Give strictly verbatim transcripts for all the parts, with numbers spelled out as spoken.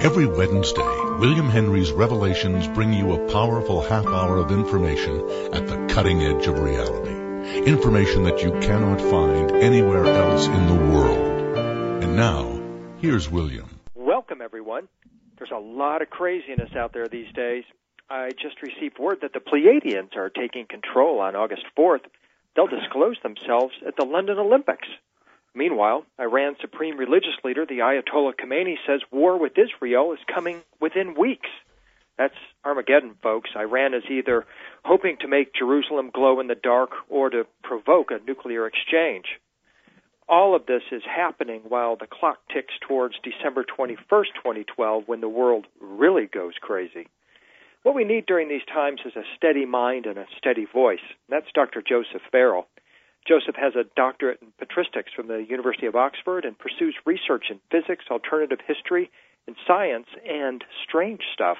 Every Wednesday, William Henry's Revelations bring you a powerful half hour of information at the cutting edge of reality. Information that you cannot find anywhere else in the world. And now, here's William. Welcome, everyone. There's a lot of craziness out there these days. I just received word that the Pleiadians are taking control on August fourth. They'll disclose themselves at the London Olympics. Meanwhile, Iran's supreme religious leader, the Ayatollah Khomeini, says war with Israel is coming within weeks. That's Armageddon, folks. Iran is either hoping to make Jerusalem glow in the dark or to provoke a nuclear exchange. All of this is happening while the clock ticks towards December twenty-first, twenty twelve, when the world really goes crazy. What we need during these times is a steady mind and a steady voice. That's Doctor Joseph Farrell. Joseph has a doctorate in patristics from the University of Oxford and pursues research in physics, alternative history, and science, and strange stuff.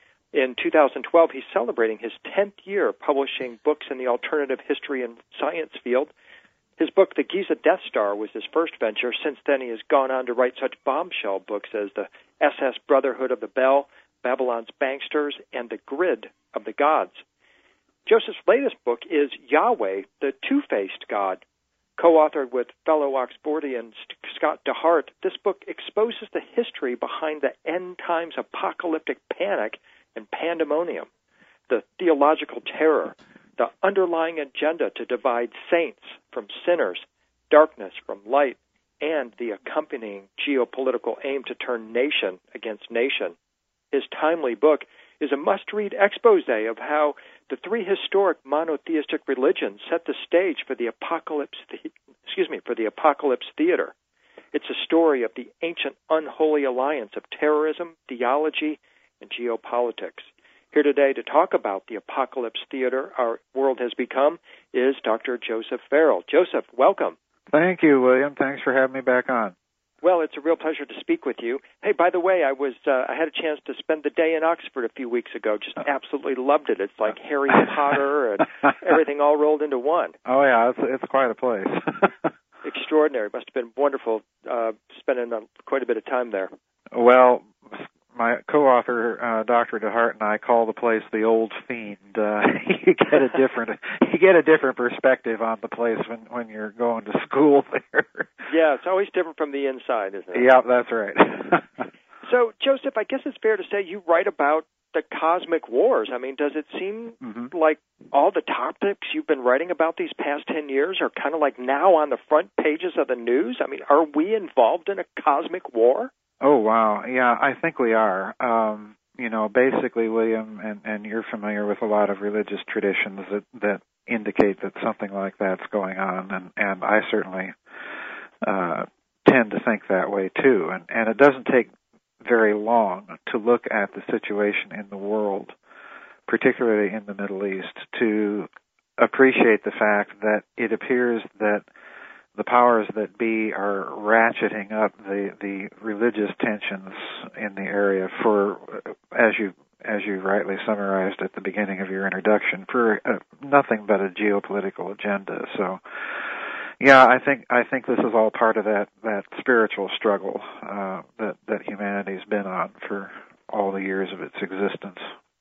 In two thousand twelve, he's celebrating his tenth year publishing books in the alternative history and science field. His book, The Giza Death Star, was his first venture. Since then, he has gone on to write such bombshell books as the S S Brotherhood of the Bell, Babylon's Banksters, and The Grid of the Gods. Joseph's latest book is Yahweh, the Two-Faced God. Co-authored with fellow Oxfordian Scott DeHart, this book exposes the history behind the end times apocalyptic panic and pandemonium, the theological terror, the underlying agenda to divide saints from sinners, darkness from light, and the accompanying geopolitical aim to turn nation against nation. His timely book is a must-read expose of how the three historic monotheistic religions set the stage for the apocalypse, the- excuse me, for the apocalypse theater. It's a story of the ancient unholy alliance of terrorism, theology, and geopolitics. Here today to talk about the apocalypse theater our world has become is Doctor Joseph Farrell. Joseph, welcome. Thank you, William. Thanks for having me back on. Well, it's a real pleasure to speak with you. Hey, by the way, I was uh, I had a chance to spend the day in Oxford a few weeks ago. Just absolutely loved it. It's like Harry Potter and everything all rolled into one. Oh, yeah, it's, it's quite a place. Extraordinary. Must have been wonderful uh, spending uh, quite a bit of time there. Well, my co-author, uh, Doctor DeHart, and I call the place the Old Fiend. Uh, you get a different you get a different perspective on the place when, when you're going to school there. Yeah, it's always different from the inside, isn't it? Yeah, that's right. So, Joseph, I guess it's fair to say you write about the cosmic wars. I mean, does it seem mm-hmm. like all the topics you've been writing about these past ten years are kind of like now on the front pages of the news? I mean, are we involved in a cosmic war? Oh, wow. Yeah, I think we are. Um, you know, basically, William, and, and you're familiar with a lot of religious traditions that, that indicate that something like that's going on, and, and I certainly uh, tend to think that way, too. And, and it doesn't take very long to look at the situation in the world, particularly in the Middle East, to appreciate the fact that it appears that the powers that be are ratcheting up the, the religious tensions in the area for, as you as you rightly summarized at the beginning of your introduction, for uh, nothing but a geopolitical agenda. So, yeah, I think I think this is all part of that, that spiritual struggle uh, that that humanity's been on for all the years of its existence.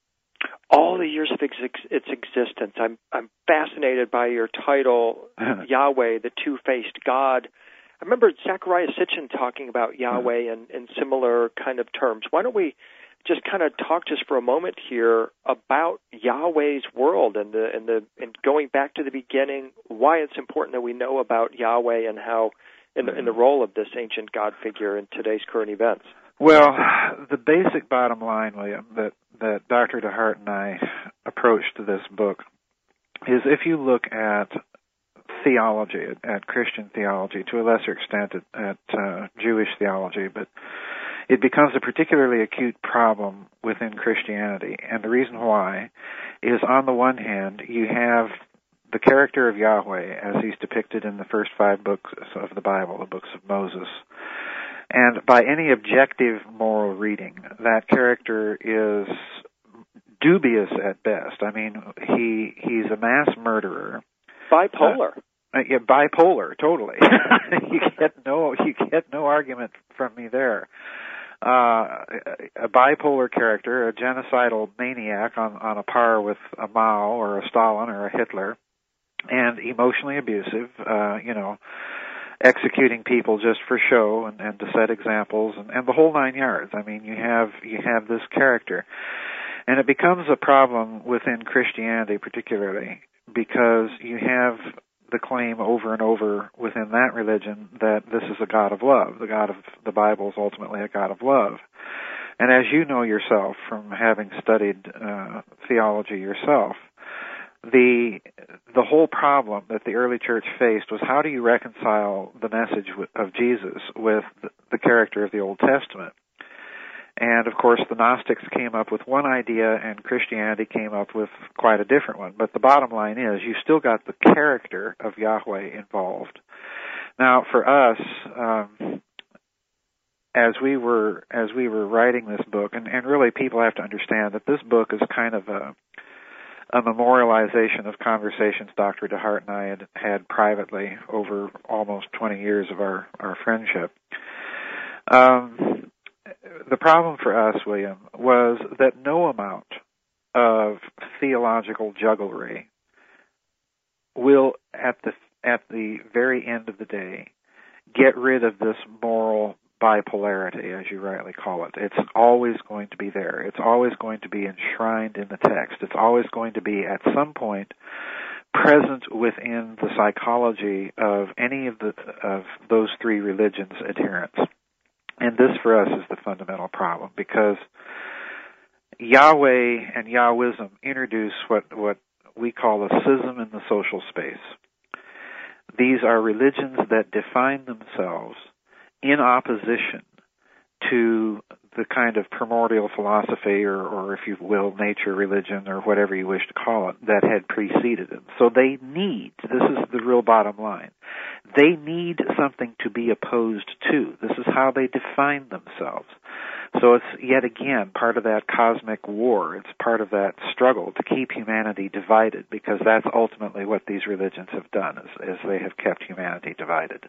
All the years of ex- its existence. I'm I'm fascinated by your title, Yahweh, the Two-Faced God. I remember Zechariah Sitchin talking about Yahweh in, in similar kind of terms. Why don't we just kind of talk just for a moment here about Yahweh's world and the and the and going back to the beginning, why it's important that we know about Yahweh and how in the, in the role of this ancient God figure in today's current events. Well, the basic bottom line, William, that, that Doctor DeHart and I approached to this book is if you look at theology, at, at Christian theology, to a lesser extent at, at uh, Jewish theology, but it becomes a particularly acute problem within Christianity. And the reason why is, on the one hand, you have the character of Yahweh as he's depicted in the first five books of the Bible, the books of Moses. And by any objective moral reading, that character is dubious at best. I mean, he he's a mass murderer. Bipolar. Uh, yeah, bipolar, totally. you get no you get no argument from me there. uh, a bipolar character, a genocidal maniac on, on a par with a Mao or a Stalin or a Hitler, and emotionally abusive, uh, you know, executing people just for show and, and to set examples and, and the whole nine yards. I mean, you have you have this character. And it becomes a problem within Christianity particularly because you have the claim over and over within that religion that this is a God of love. The God of the Bible is ultimately a God of love. And as you know yourself from having studied uh, theology yourself, the the whole problem that the early church faced was how do you reconcile the message of Jesus with the character of the Old Testament? And, of course, the Gnostics came up with one idea, and Christianity came up with quite a different one. But the bottom line is you still got the character of Yahweh involved. Now, for us, um, as we were as we were writing this book, and, and really people have to understand that this book is kind of a, a memorialization of conversations Doctor DeHart and I had had privately over almost twenty years of our, our friendship. Um The problem for us, William, was that no amount of theological jugglery will, at the at the very end of the day, get rid of this moral bipolarity, as you rightly call it. It's always going to be there. It's always going to be enshrined in the text. It's always going to be, at some point, present within the psychology of any of the of those three religions' adherents. And this, for us, is the fundamental problem, because Yahweh and Yahwism introduce what, what we call a schism in the social space. These are religions that define themselves in opposition to the kind of primordial philosophy, or, or if you will, nature religion, or whatever you wish to call it, that had preceded them. So they need, this is the real bottom line, they need something to be opposed to. This is how they define themselves. So it's, yet again, part of that cosmic war. It's part of that struggle to keep humanity divided, because that's ultimately what these religions have done, is, is they have kept humanity divided.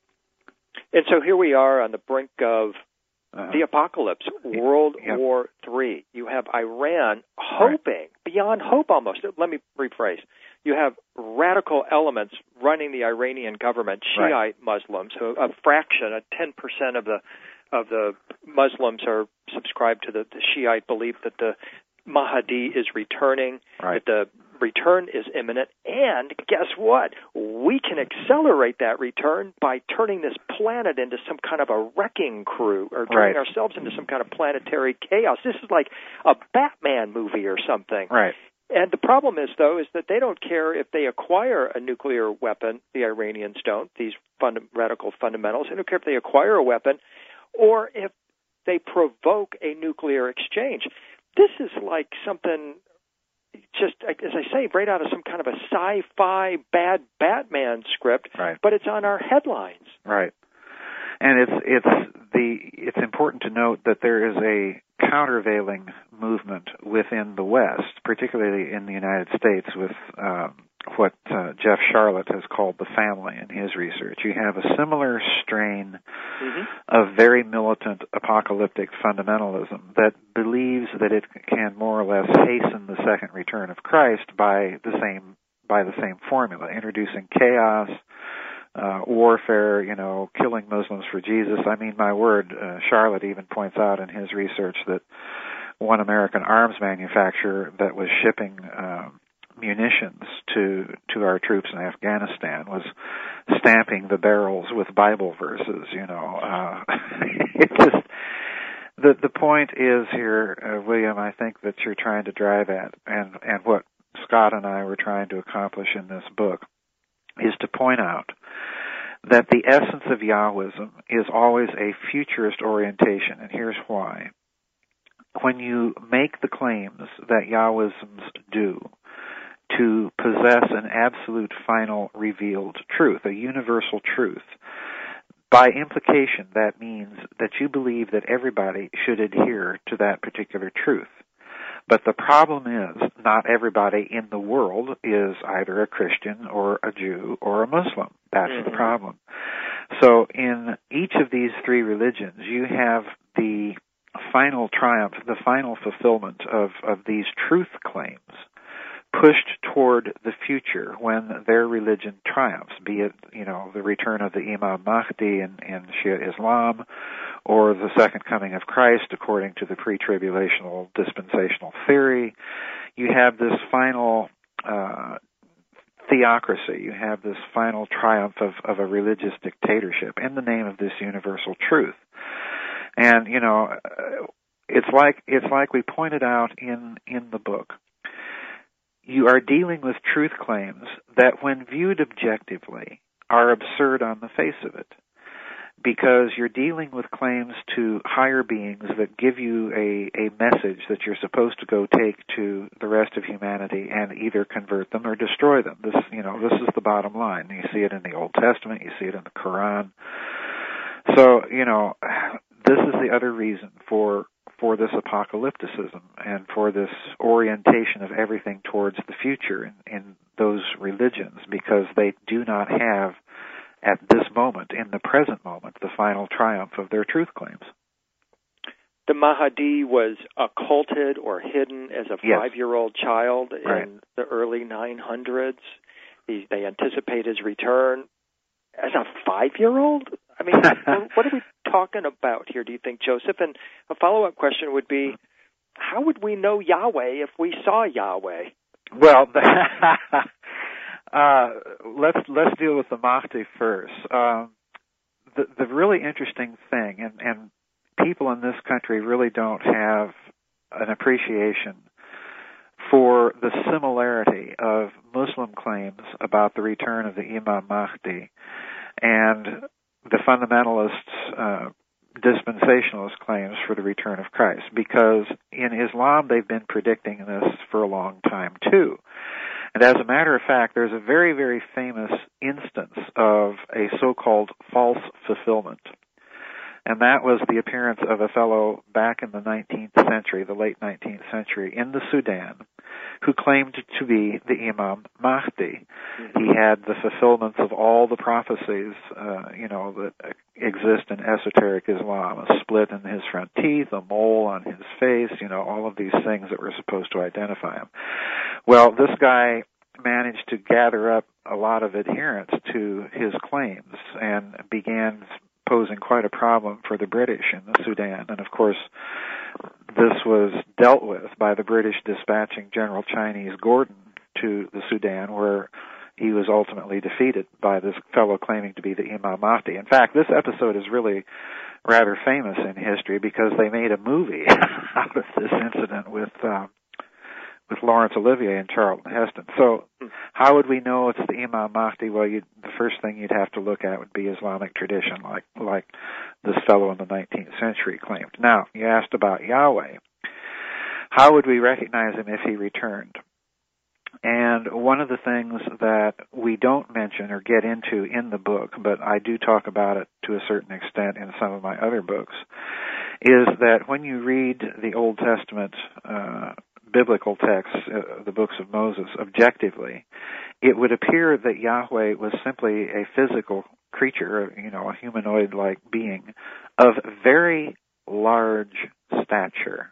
And so here we are on the brink of Uh, the apocalypse, World yep. War Three. You have Iran hoping, right. beyond hope almost. Let me rephrase. You have radical elements running the Iranian government, Shiite right. Muslims, who a fraction, a ten percent of the of the Muslims are subscribed to the, the Shiite belief that the Mahdi is returning, right. that the return is imminent, and guess what? We can accelerate that return by turning this planet into some kind of a wrecking crew, or turning right. ourselves into some kind of planetary chaos. This is like a Batman movie or something. Right. And the problem is, though, is that they don't care if they acquire a nuclear weapon. The Iranians don't, these fund- radical fundamentals. They don't care if they acquire a weapon or if they provoke a nuclear exchange. This is like something, just as I say, right out of some kind of a sci-fi bad Batman script, right. but it's on our headlines. Right. And it's it's the it's important to note that there is a countervailing movement within the West, particularly in the United States, with um, what uh, Jeff Charlotte has called the family in his research. You have a similar strain mm-hmm. of very militant apocalyptic fundamentalism that believes that it can more or less hasten the second return of Christ by the same by the same formula, introducing chaos, Uh, warfare, you know, killing Muslims for Jesus. I mean, my word, uh, Charlotte even points out in his research that one American arms manufacturer that was shipping uh, munitions to to our troops in Afghanistan was stamping the barrels with Bible verses, you know. Uh, it's just, the, the point is here, uh, William, I think that you're trying to drive at, and, and what Scott and I were trying to accomplish in this book, is to point out that the essence of Yahwism is always a futurist orientation, and here's why. When you make the claims that Yahwisms do to possess an absolute final revealed truth, a universal truth, by implication that means that you believe that everybody should adhere to that particular truth. But the problem is, not everybody in the world is either a Christian or a Jew or a Muslim. That's mm-hmm. the problem. So in each of these three religions, you have the final triumph, the final fulfillment of, of these truth claims pushed toward the future when their religion triumphs, be it, you know, the return of the Imam Mahdi in, in Shia Islam, or the second coming of Christ according to the pre-tribulational dispensational theory. You have this final uh, theocracy. You have this final triumph of, of a religious dictatorship in the name of this universal truth. And, you know, it's like it's like we pointed out in, in the book. You are dealing with truth claims that, when viewed objectively, are absurd on the face of it, because you're dealing with claims to higher beings that give you a, a message that you're supposed to go take to the rest of humanity and either convert them or destroy them. This, you know, this is the bottom line. You see it in the Old Testament. You see it in the Quran. So, you know, this is the other reason for for this apocalypticism and for this orientation of everything towards the future in, in those religions, because they do not have, at this moment, in the present moment, the final triumph of their truth claims. The Mahdi was occulted or hidden as a yes. five-year-old child right. in the early nine hundreds. He, they anticipate his return as a five-year-old? I mean, what are we talking about here, do you think, Joseph? And a follow-up question would be, how would we know Yahweh if we saw Yahweh? Well, uh, let's let's deal with the Mahdi first. Um, the the really interesting thing, and, and people in this country really don't have an appreciation for the similarity of Muslim claims about the return of the Imam Mahdi and the fundamentalists' uh, dispensationalist claims for the return of Christ, because in Islam they've been predicting this for a long time too. And as a matter of fact, there's a very, very famous instance of a so-called false fulfillment. And that was the appearance of a fellow back in the nineteenth century, the late nineteenth century, in the Sudan, who claimed to be the Imam Mahdi. He had the fulfillments of all the prophecies, uh, you know, that exist in esoteric Islam, a split in his front teeth, a mole on his face, you know, all of these things that were supposed to identify him. Well, this guy managed to gather up a lot of adherents to his claims and began posing quite a problem for the British in the Sudan. And, of course, this was dealt with by the British dispatching General Chinese Gordon to the Sudan, where he was ultimately defeated by this fellow claiming to be the Imam Mahdi. In fact, this episode is really rather famous in history because they made a movie out of this incident with uh, with Laurence Olivier and Charlton Heston. So how would we know it's the Imam Mahdi? Well, you'd, the first thing you'd have to look at would be Islamic tradition, like like this fellow in the nineteenth century claimed. Now, you asked about Yahweh. How would we recognize him if he returned? And one of the things that we don't mention or get into in the book, but I do talk about it to a certain extent in some of my other books, is that when you read the Old Testament uh, biblical texts, uh, the books of Moses, objectively, it would appear that Yahweh was simply a physical creature, you know, a humanoid-like being of very large stature.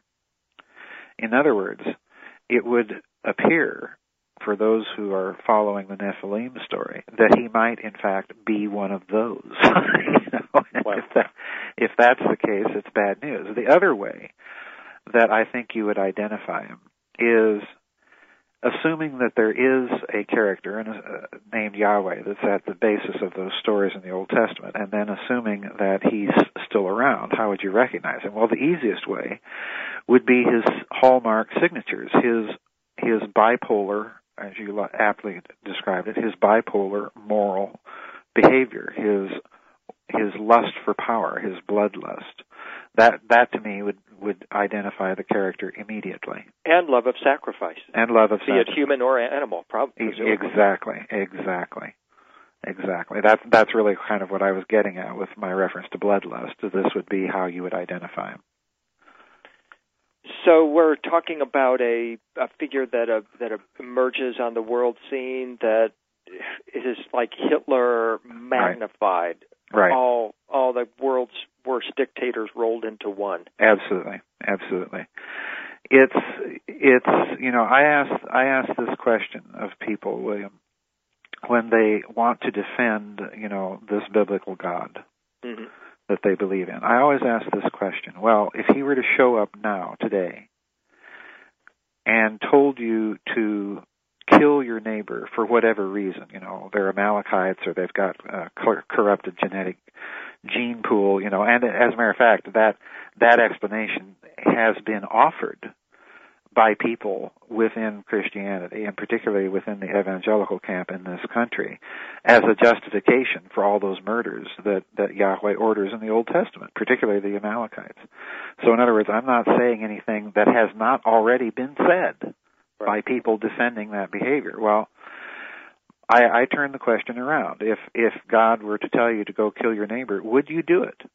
In other words, it would appear, for those who are following the Nephilim story, that he might, in fact, be one of those. you know? Wow. if, that, if that's the case, it's bad news. The other way that I think you would identify him is assuming that there is a character uh, named Yahweh that's at the basis of those stories in the Old Testament, and then assuming that he's still around. How would you recognize him? Well, the easiest way would be his hallmark signatures, his his bipolar, as you aptly described it, his bipolar moral behavior, his his lust for power, his bloodlust. That that to me would, would identify the character immediately. And love of sacrifice. And love of Be sacrifice. it human or animal, probably. Exactly, exactly. Exactly. That's that's really kind of what I was getting at with my reference to bloodlust. This would be how you would identify him. So we're talking about a, a figure that uh, that emerges on the world scene that is like Hitler magnified. Right. All all the world's worst dictators rolled into one. Absolutely, absolutely. It's it's you know I ask I ask this question of people, William, when they want to defend you know this biblical God mm-hmm. that they believe in. I always ask this question: well, if he were to show up now today and told you to kill your neighbor for whatever reason, you know, they're Amalekites or they've got a corrupted genetic gene pool, you know, and as a matter of fact, that that explanation has been offered by people within Christianity, and particularly within the evangelical camp in this country, as a justification for all those murders that, that Yahweh orders in the Old Testament, particularly the Amalekites. So in other words, I'm not saying anything that has not already been said by people defending that behavior. Well, I, I turn the question around. If if God were to tell you to go kill your neighbor, would you do it?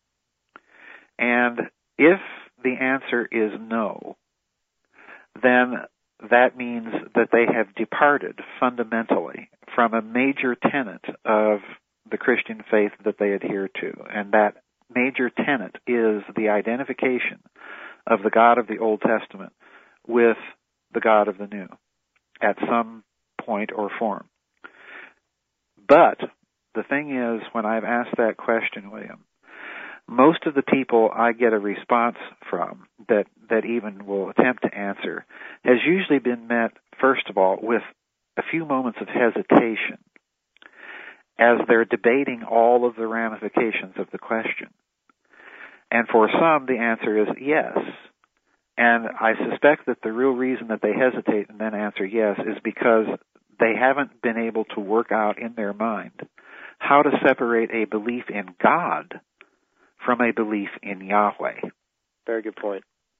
And if the answer is no, then that means that they have departed fundamentally from a major tenet of the Christian faith that they adhere to. And that major tenet is the identification of the God of the Old Testament with the God of the New at some point or form. But the thing is, when I've asked that question, William, most of the people I get a response from that, that even will attempt to answer has usually been met, first of all, with a few moments of hesitation as they're debating all of the ramifications of the question. And for some, the answer is yes. And I suspect that the real reason that they hesitate and then answer yes is because they haven't been able to work out in their mind how to separate a belief in God from a belief in Yahweh. Very good point.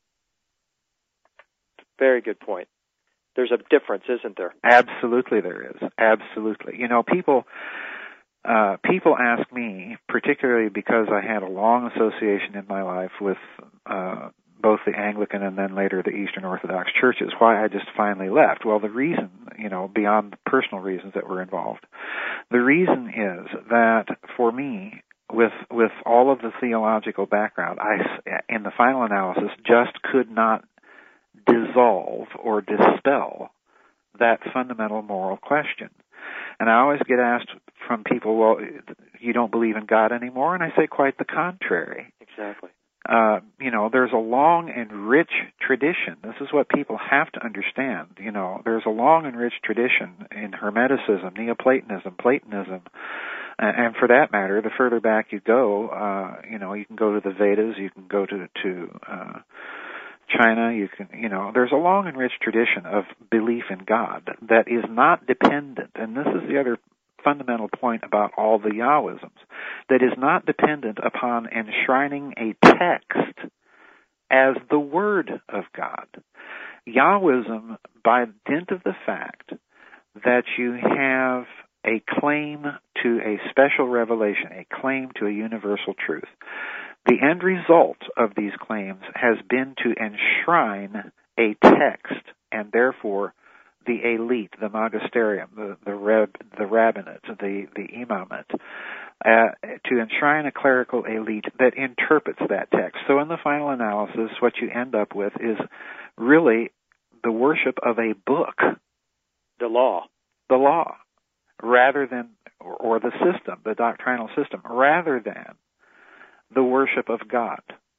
Very good point. There's a difference, isn't there? Absolutely there is. Absolutely. You know, people uh, people ask me, particularly because I had a long association in my life with uh, both the Anglican and then later the Eastern Orthodox churches, why I just finally left. Well, the reason, you know, beyond the personal reasons that were involved, the reason is that for me, with with all of the theological background, I, in the final analysis, just could not dissolve or dispel that fundamental moral question. And I always get asked from people, well, you don't believe in God anymore? And I say quite the contrary. Exactly. Uh, you know, there's a long and rich tradition. This is what people have to understand. You know, there's a long and rich tradition in Hermeticism, Neoplatonism, Platonism, and for that matter, the further back you go, uh, you know, you can go to the Vedas, you can go to to uh, China, you can, you know, there's a long and rich tradition of belief in God that is not dependent, and this is the other fundamental point about all the Yahwisms, that is not dependent upon enshrining a text as the Word of God. Yahwism, by dint of the fact that you have a claim to a special revelation, a claim to a universal truth, the end result of these claims has been to enshrine a text, and therefore the elite, the magisterium, the the, reb, the rabbinate, the the imamate, uh, to enshrine a clerical elite that interprets that text. So in the final analysis, what you end up with is really the worship of a book. The law. The law, rather than, or, or the system, the doctrinal system, rather than the worship of God.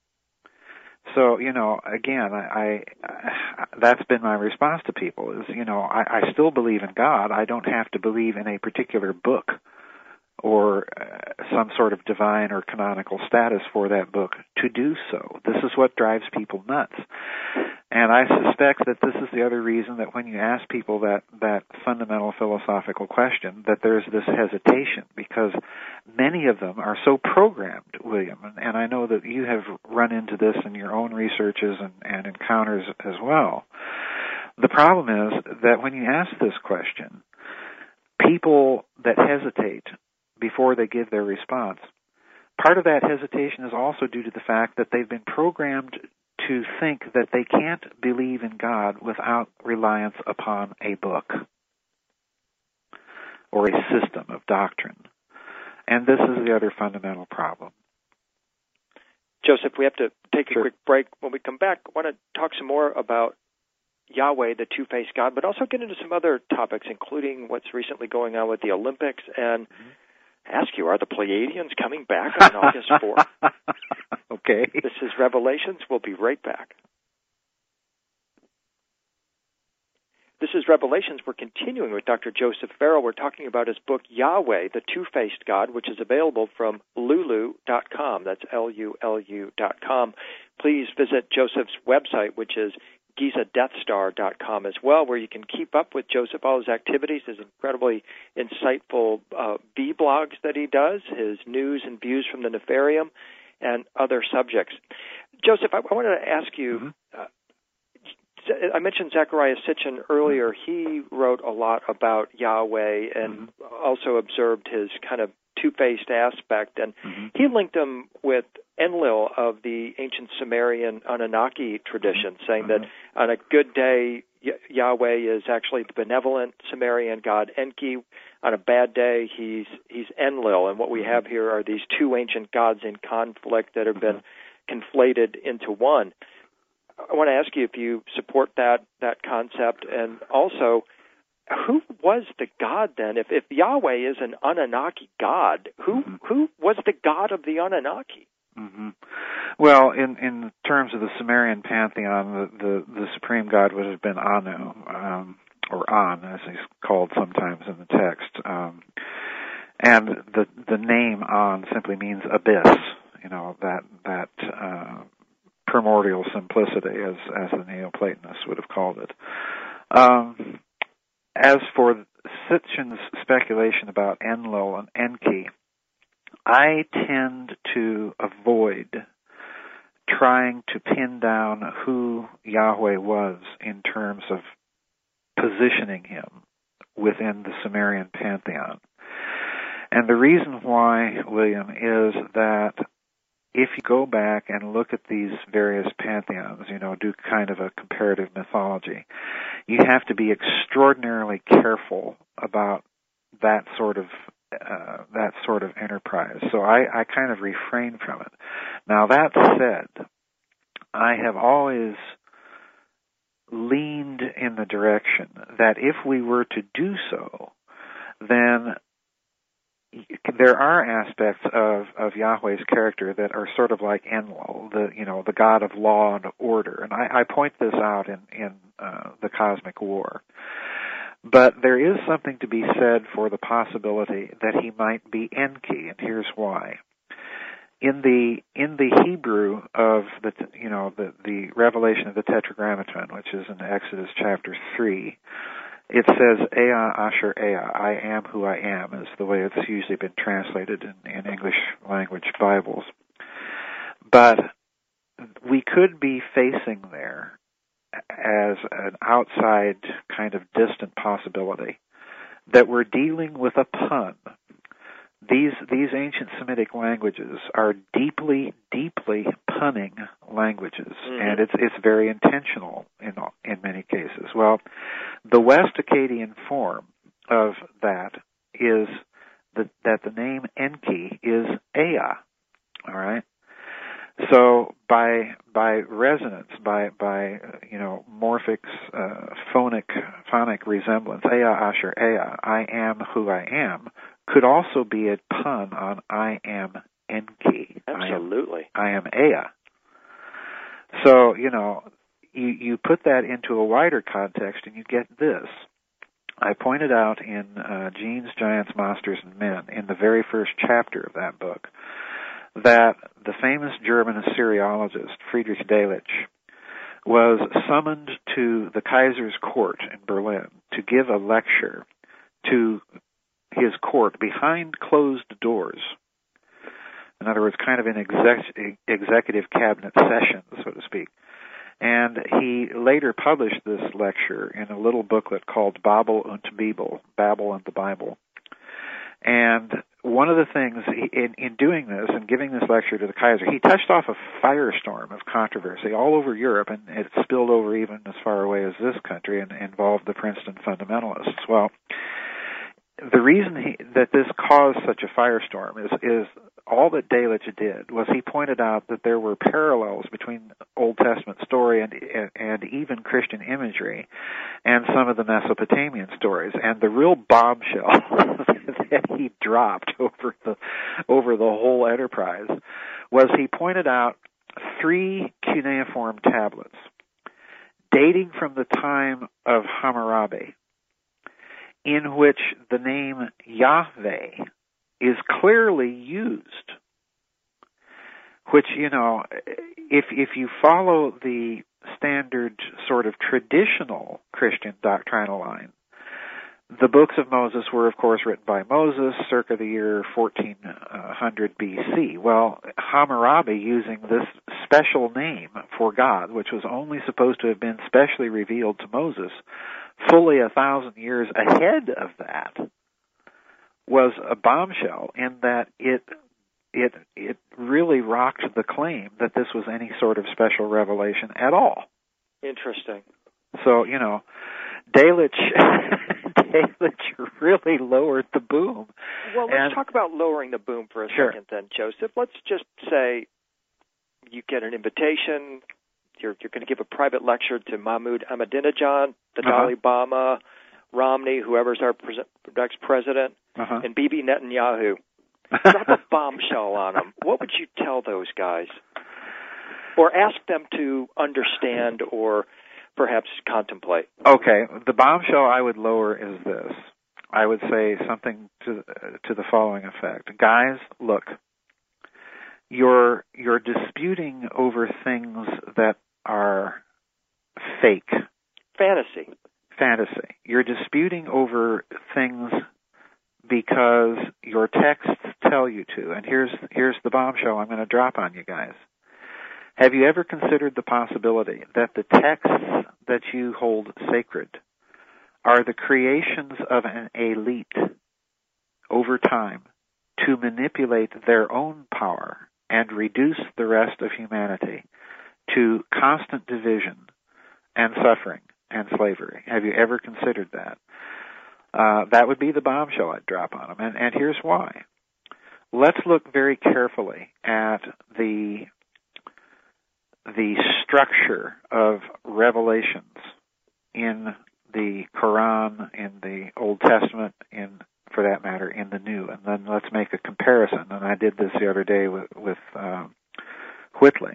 So, you know, again, I, I that's been my response to people is, you know, I, I still believe in God. I don't have to believe in a particular book or uh, some sort of divine or canonical status for that book to do so. This is what drives people nuts. And I suspect that this is the other reason that when you ask people that, that fundamental philosophical question, that there's this hesitation, because many of them are so programmed, William, and, and I know that you have run into this in your own researches and, and encounters as well. The problem is that when you ask this question, people that hesitate before they give their response, part of that hesitation is also due to the fact that they've been programmed to think that they can't believe in God without reliance upon a book or a system of doctrine. And this is the other fundamental problem. Joseph, we have to take a Sure. quick break. When we come back, I want to talk some more about Yahweh, the two-faced God, but also get into some other topics, including what's recently going on with the Olympics, and ask you, are the Pleiadians coming back on August fourth? Okay. This is Revelations. We'll be right back. This is Revelations. We're continuing with Doctor Joseph Farrell. We're talking about his book, Yahweh, the Two-Faced God, which is available from lulu dot com. That's L U L U dot com. Please visit Joseph's website, which is giza death star dot com as well, where you can keep up with Joseph, all his activities, his incredibly insightful uh, B-blogs that he does, his news and views from the Nefarium, and other subjects. Joseph, I, I wanted to ask you, mm-hmm. uh, I mentioned Zechariah Sitchin earlier. He wrote a lot about Yahweh and mm-hmm. also observed his kind of two-faced aspect, and mm-hmm. he linked him with Enlil of the ancient Sumerian Anunnaki tradition, saying mm-hmm. that on a good day, y- Yahweh is actually the benevolent Sumerian god Enki. On a bad day, he's he's Enlil, and what we have here are these two ancient gods in conflict that have been conflated into one. I want to ask you if you support that that concept, and also, who was the god then? If if Yahweh is an Anunnaki god, who mm-hmm. who was the god of the Anunnaki? Mm-hmm. Well, in in terms of the Sumerian pantheon, the the, the supreme god would have been Anu, um, or An, as he's called sometimes in the text, um, and the the name An simply means abyss. You know, that that. Uh, primordial simplicity, as as the Neoplatonists would have called it. Um, as for Sitchin's speculation about Enlil and Enki, I tend to avoid trying to pin down who Yahweh was in terms of positioning him within the Sumerian pantheon. And the reason why, William, is that if you go back and look at these various pantheons, you know, do kind of a comparative mythology, you have to be extraordinarily careful about that sort of uh, that sort of enterprise. So I, I kind of refrain from it. Now, that said, I have always leaned in the direction that if we were to do so, then there are aspects of, of Yahweh's character that are sort of like Enlil, the you know the god of law and order, and I, I point this out in in uh, the Cosmic War. But there is something to be said for the possibility that he might be Enki, and here's why. In the in the Hebrew of the you know the the revelation of the Tetragrammaton, which is in Exodus chapter three. It says, Ea Asher Ea, I am who I am, is the way it's usually been translated in, in English language Bibles. But we could be facing there as an outside kind of distant possibility that we're dealing with a pun. These these ancient Semitic languages are deeply, deeply punning languages, mm-hmm. and it's it's very intentional in in many cases. Well, the West Akkadian form of that is the, that the name Enki is Ea. All right. So by by resonance, by by you know morphic uh, phonic phonic resemblance, Ea Asher Ea, I am who I am, could also be a pun on I am Enki. Absolutely. I am, I am Ea. So, you know, you, you put that into a wider context and you get this. I pointed out in uh, Genes, Giants, Monsters, and Men, in the very first chapter of that book, that the famous German Assyriologist Friedrich Delitzsch was summoned to the Kaiser's court in Berlin to give a lecture to his court behind closed doors. In other words, kind of an exec- executive cabinet session, so to speak. And he later published this lecture in a little booklet called Babel und Bibel, Babel and the Bible. And one of the things, in, in doing this and giving this lecture to the Kaiser, he touched off a firestorm of controversy all over Europe, and it spilled over even as far away as this country and involved the Princeton fundamentalists. Well, the reason he, that this caused such a firestorm is, is all that Delitzsch did was he pointed out that there were parallels between Old Testament story and and even Christian imagery and some of the Mesopotamian stories. And the real bombshell that he dropped over the over the whole enterprise was he pointed out three cuneiform tablets dating from the time of Hammurabi, in which the name Yahweh is clearly used, which, you know, if if you follow the standard sort of traditional Christian doctrinal line, the books of Moses were, of course, written by Moses circa the year fourteen hundred B C. Well, Hammurabi, using this special name for God, which was only supposed to have been specially revealed to Moses fully a thousand years ahead of that, was a bombshell in that it it it really rocked the claim that this was any sort of special revelation at all. Interesting. So, you know, Delitzsch, Delitzsch really lowered the boom. Well, let's and, talk about lowering the boom for a sure. second then, Joseph. Let's just say you get an invitation, you're, you're going to give a private lecture to Mahmoud Ahmadinejad, the uh-huh. Dalai Lama, Romney, whoever's our pres- next president, uh-huh. and Bibi Netanyahu. Drop a bombshell on them. What would you tell those guys? Or ask them to understand or perhaps contemplate? Okay, the bombshell I would lower is this. I would say something to to the following effect. Guys, look, you're you're disputing over things that are fake. Fantasy. Fantasy. You're disputing over things because your texts tell you to. And here's here's the bombshell I'm going to drop on you guys. Have you ever considered the possibility that the texts that you hold sacred are the creations of an elite over time to manipulate their own power and reduce the rest of humanity to constant division and suffering and slavery? Have you ever considered that? Uh, that would be the bombshell I'd drop on them. And, and here's why. Let's look very carefully at the the structure of revelations in the Quran, in the Old Testament, in, for that matter, in the New. And then let's make a comparison. And I did this the other day with, with uh, Whitley.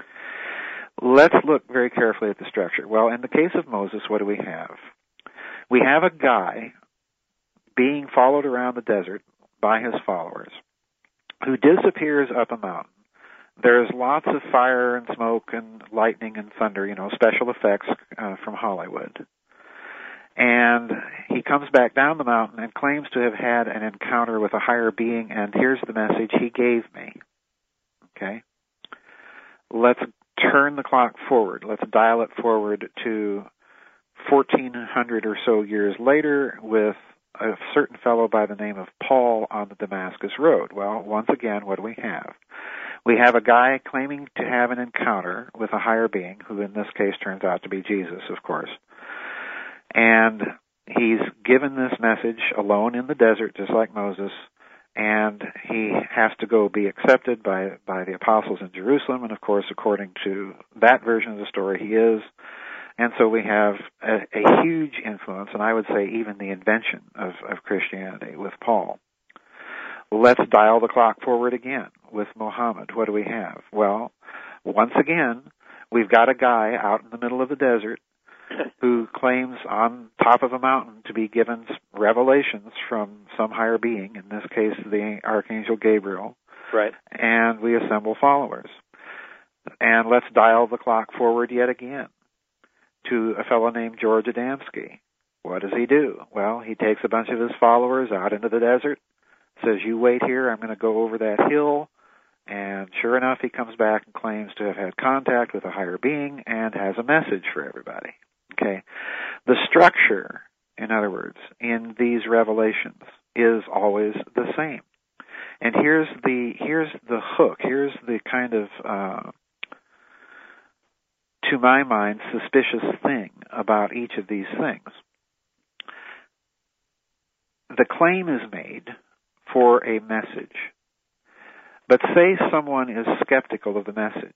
Let's look very carefully at the structure. Well, in the case of Moses, what do we have? We have a guy being followed around the desert by his followers who disappears up a mountain. There's lots of fire and smoke and lightning and thunder, you know, special effects uh, from Hollywood. And he comes back down the mountain and claims to have had an encounter with a higher being, and here's the message he gave me. Okay? Let's turn the clock forward. Let's dial it forward to fourteen hundred or so years later with a certain fellow by the name of Paul on the Damascus Road. Well, once again, what do we have? We have a guy claiming to have an encounter with a higher being, who in this case turns out to be Jesus, of course. And he's given this message alone in the desert, just like Moses, and he has to go be accepted by, by the apostles in Jerusalem, and of course, according to that version of the story, he is. And so we have a, a huge influence, and I would say even the invention of, of Christianity with Paul. Let's dial the clock forward again with Muhammad. What do we have? Well, once again, we've got a guy out in the middle of the desert who claims on top of a mountain to be given revelations from some higher being, in this case the Archangel Gabriel. Right. And we assemble followers. And let's dial the clock forward yet again to a fellow named George Adamski. What does he do? Well, he takes a bunch of his followers out into the desert, says, you wait here, I'm going to go over that hill, and sure enough, he comes back and claims to have had contact with a higher being and has a message for everybody. Okay? The structure, in other words, in these revelations is always the same. And here's the here's the hook, here's the kind of, uh, to my mind, suspicious thing about each of these things. The claim is made for a message. But say someone is skeptical of the message.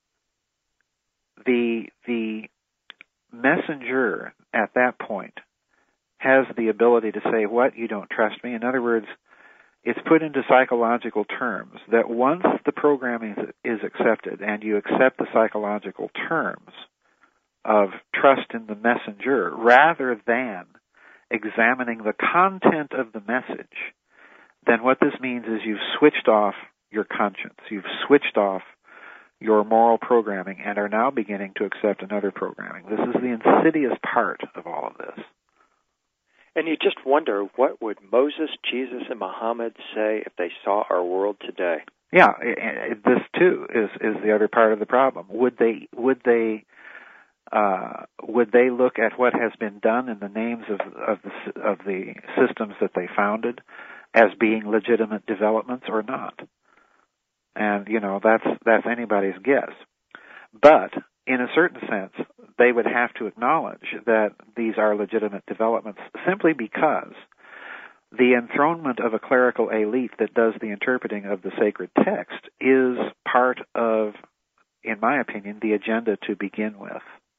The, the messenger at that point has the ability to say, what, you don't trust me? In other words, it's put into psychological terms that once the programming is accepted and you accept the psychological terms of trust in the messenger rather than examining the content of the message, then what this means is you've switched off your conscience. You've switched off your moral programming and are now beginning to accept another programming. This is the insidious part of all of this. And you just wonder, what would Moses, Jesus, and Muhammad say if they saw our world today? Yeah, this too is is the other part of the problem. Would they would they uh, would they look at what has been done in the names of of the of the systems that they founded as being legitimate developments or not? And you know, that's that's anybody's guess. But in a certain sense, they would have to acknowledge that these are legitimate developments simply because the enthronement of a clerical elite that does the interpreting of the sacred text is part of, in my opinion, the agenda to begin with.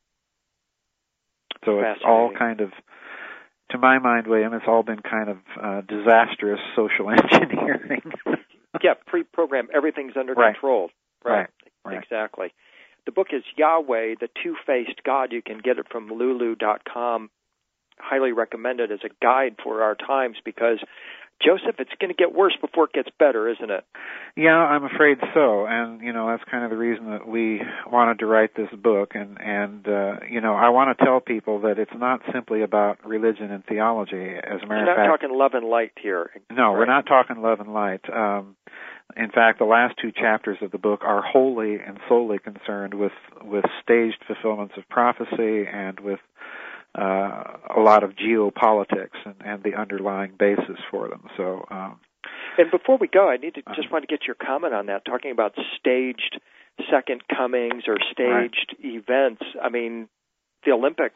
So it's all kind of, to my mind, William, it's all been kind of uh, disastrous social engineering. Yeah, pre-program, everything's under right. control. Right. right, exactly. The book is Yahweh, the Two-Faced God. You can get it from lulu dot com. Highly recommended as a guide for our times because, Joseph, it's going to get worse before it gets better, isn't it? Yeah, I'm afraid so. And, you know, that's kind of the reason that we wanted to write this book. And, and uh, you know, I want to tell people that it's not simply about religion and theology. As a matter You're of fact, not talking love and light here. No, right? We're not talking love and light. Um, in fact, the last two chapters of the book are wholly and solely concerned with, with staged fulfillments of prophecy and with uh, a lot of geopolitics and, and the underlying basis for them. So, um, and before we go, I need to just want to get your comment on that, talking about staged second comings or staged right. events. I mean, the Olympics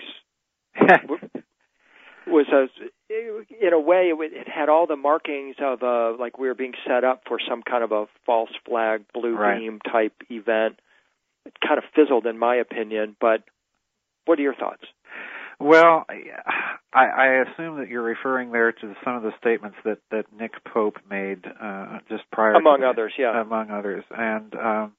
was a, in a way, it had all the markings of uh, like we were being set up for some kind of a false flag, blue right. beam type event. It kind of fizzled, in my opinion. But what are your thoughts? Well, I, I assume that you're referring there to some of the statements that, that Nick Pope made uh, just prior, among to others, yeah, among others, and um,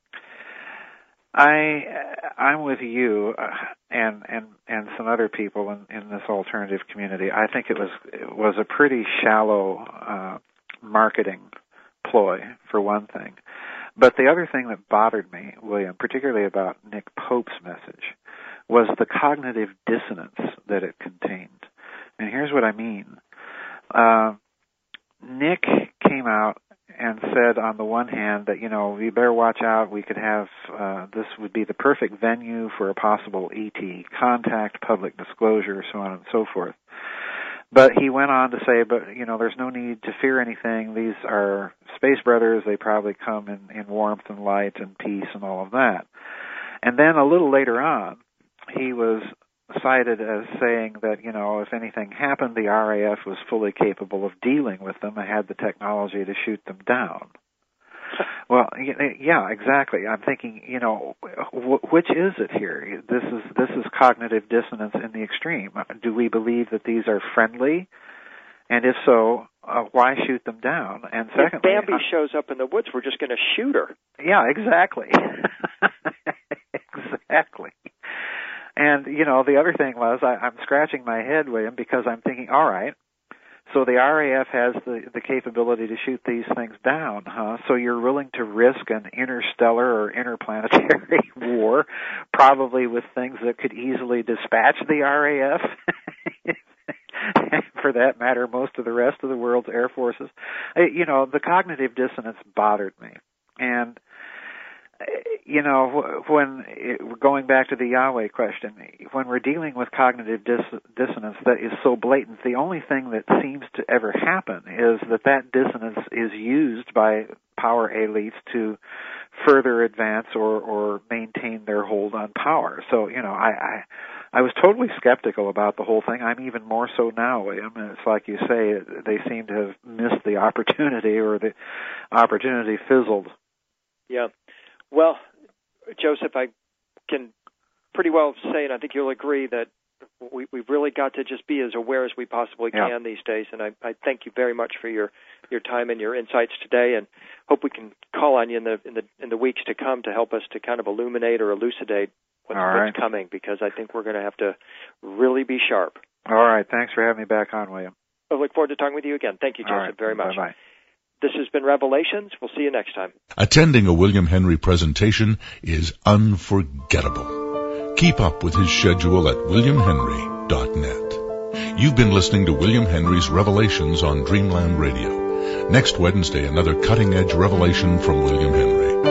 I I'm with you uh, and and and some other people in, in this alternative community. I think it was it was a pretty shallow uh, marketing ploy, for one thing. But the other thing that bothered me, William, particularly about Nick Pope's message, was the cognitive dissonance that it contained. And here's what I mean. Uh, Nick came out and said, on the one hand, that, you know, we better watch out. We could have, uh, this would be the perfect venue for a possible E T contact, public disclosure, so on and so forth. But he went on to say, but, you know, there's no need to fear anything. These are space brothers. They probably come in, in warmth and light and peace and all of that. And then a little later on, he was cited as saying that, you know, if anything happened, the R A F was fully capable of dealing with them and had the technology to shoot them down. Well, yeah, exactly. I'm thinking, you know, which is it here? This is this is cognitive dissonance in the extreme. Do we believe that these are friendly? And if so, uh, why shoot them down? And secondly, if Bambi uh, shows up in the woods, we're just going to shoot her. Yeah, exactly. Exactly. And, you know, the other thing was I, I'm scratching my head, William, because I'm thinking, all right, so the R A F has the, the capability to shoot these things down, huh? So you're willing to risk an interstellar or interplanetary war, probably with things that could easily dispatch the R A F? For that matter, most of the rest of the world's air forces. You know, the cognitive dissonance bothered me. And you know, when it, going back to the Yahweh question, when we're dealing with cognitive dis- dissonance that is so blatant, the only thing that seems to ever happen is that that dissonance is used by power elites to further advance or, or maintain their hold on power. So, you know, I, I I was totally skeptical about the whole thing. I'm even more so now, William. It's like you say, they seem to have missed the opportunity, or the opportunity fizzled Yeah. Well, Joseph, I can pretty well say, and I think you'll agree, that we, we've really got to just be as aware as we possibly can yeah. these days. And I, I thank you very much for your, your time and your insights today, and hope we can call on you in the in the in the weeks to come to help us to kind of illuminate or elucidate what's, right. what's coming, because I think we're going to have to really be sharp. All right. Thanks for having me back on, William. I look forward to talking with you again. Thank you, Joseph, right. very much. Bye-bye. This has been Revelations. We'll see you next time. Attending a William Henry presentation is unforgettable. Keep up with his schedule at william henry dot net. You've been listening to William Henry's Revelations on Dreamland Radio. Next Wednesday, another cutting-edge revelation from William Henry.